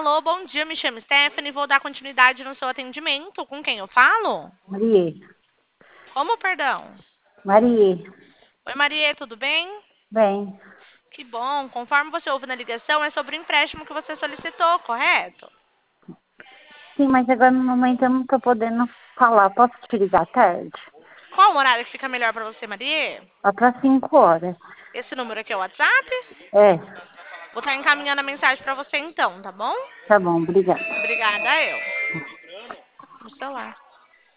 Alô, bom dia, me chamo Stephanie, vou dar continuidade no seu atendimento. Com quem eu falo? Marie, Como, perdão? Marie, Oi, Maria, tudo bem? bem, Que bom. Conforme você ouve na ligação, é sobre o empréstimo que você solicitou, correto? sim, mas agora no momento eu não tô podendo falar. Posso te ligar à tarde? Qual o horário que fica melhor para você, Maria? Lá para 5 horas. Esse número aqui é o WhatsApp? É, Vou estar encaminhando a mensagem para você então, tá bom? tá bom, obrigada. Obrigada, eu. No celular.